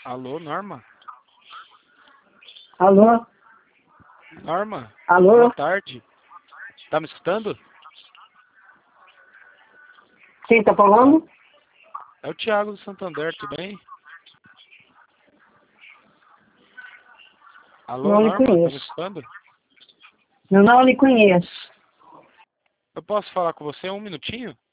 Alô, Norma? Alô? Norma? Alô? Boa tarde. Tá me escutando? Quem tá falando? É o Thiago do Santander, tudo bem? Alô, Não lhe Norma? Tá me conheço. escutando? Eu não lhe conheço. Eu posso falar com você um minutinho?